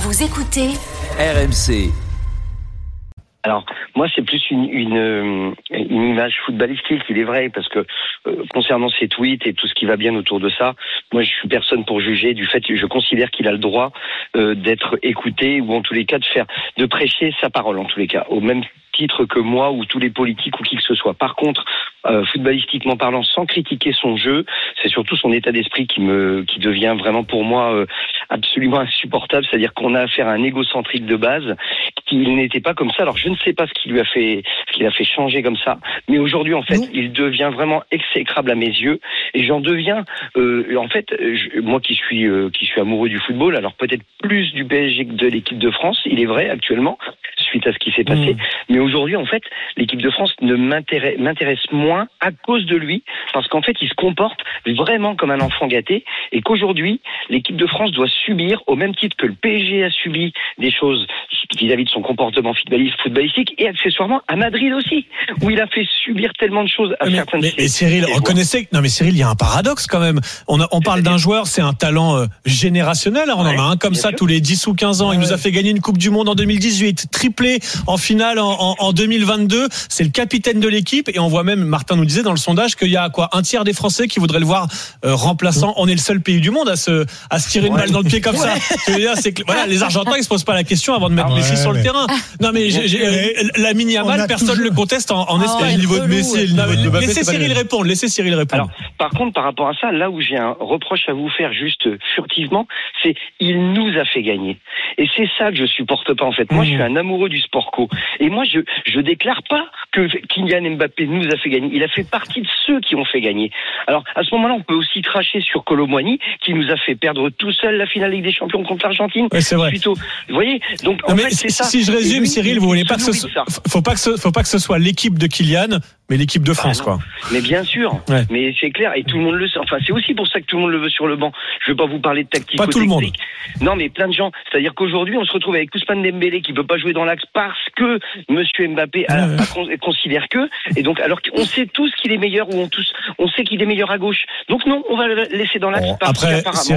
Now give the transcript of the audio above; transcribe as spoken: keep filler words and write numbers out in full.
Vous écoutez R M C. Alors, moi, c'est plus une, une, une image footballistique, il est vrai, parce que euh, concernant ses tweets et tout ce qui va bien autour de ça, moi, je suis personne pour juger du fait que je considère qu'il a le droit euh, d'être écouté, ou en tous les cas de faire, de prêcher sa parole, en tous les cas, au même titre que moi ou tous les politiques ou qui que ce soit. Par contre, euh, footballistiquement parlant, sans critiquer son jeu, c'est surtout son état d'esprit qui me, qui devient vraiment pour moi euh, absolument insupportable. C'est-à-dire qu'on a affaire à un égocentrique de base, qu'il n'était pas comme ça. Alors je ne sais pas ce qui lui a fait, ce qui l'a fait changer comme ça, mais aujourd'hui en fait, il devient vraiment exécrable à mes yeux, et j'en deviens, euh, en fait, je, moi qui suis, euh, qui suis amoureux du football, alors peut-être plus du P S G que de l'équipe de France, il est vrai actuellement, suite à ce qui s'est passé, mmh. mais aujourd'hui en fait, l'équipe de France ne m'intéresse, m'intéresse moins à cause de lui, parce qu'en fait, il se comporte vraiment comme un enfant gâté, et qu'aujourd'hui, l'équipe de France doit subir, au même titre que le P S G a subi des choses vis-à-vis de son comportement footballistique, et accessoirement à Madrid aussi, où il a fait subir tellement de choses à mais, certaines. Mais, mais Cyril, on connaissait. Non, mais Cyril, il y a un paradoxe quand même. On, a, on parle d'un joueur, c'est un talent euh, générationnel. On ouais, en a un comme ça sûr. Tous les dix ou quinze ans. Ouais, il nous a fait gagner une Coupe du Monde en deux mille dix-huit, triplé en finale en, en, en deux mille vingt-deux. C'est le capitaine de l'équipe, et on voit même, Martin nous disait dans le sondage qu'il y a quoi, un tiers des Français qui voudraient le voir euh, remplaçant. On est le seul pays du monde à se, à se tirer une ouais. balle dans le pied comme ouais. ça. Ce que je veux dire, c'est que voilà, les Argentins, ils se posent pas la question avant de mettre ah ouais, Messi ouais, sur ouais. le terrain. Non mais j'ai, j'ai, la mini Yamal, personne toujours... le conteste en, en Espagne. Oh, le niveau de Messi, le niveau de Mbappé, laissez Cyril répondre. Laissez Cyril répondre. Alors, par contre, par rapport à ça, là où j'ai un reproche à vous faire juste furtivement, c'est il nous a fait gagner. Et c'est ça que je supporte pas en fait. Moi, mmh. je suis un amoureux du sport co. Et moi, je je déclare pas que Kylian Mbappé nous a fait gagner. Il a fait partie de ceux qui ont fait gagner. Alors, à ce moment-là, on peut aussi cracher sur Kolo Muani, qui nous a fait perdre tout seul la finale Ligue des Champions contre l'Argentine. Ouais, c'est vrai. Plutôt, vous voyez. Donc, en non, fait, c'est si, ça. Si je résume, lui, Cyril, vous voulez pas que ce soit, faut pas que ce, faut pas que ce soit l'équipe de Kylian, mais l'équipe de France, ah quoi. Mais bien sûr. Ouais. Mais c'est clair, et tout le monde le sait. Enfin, c'est aussi pour ça que tout le monde le veut sur le banc. Je veux pas vous parler de tactique. Pas tout le monde. Non, mais plein de gens. C'est-à-dire qu'aujourd'hui, on se retrouve avec Ousmane Dembélé qui peut pas jouer dans l'axe parce que Monsieur Mbappé a, ouais, ouais. a, considère que, et donc, alors qu'on sait tous qu'il est meilleur, ou on tous, on sait qu'il est meilleur à gauche. Donc non, on va le laisser dans l'axe bon, parce après, qu'apparemment.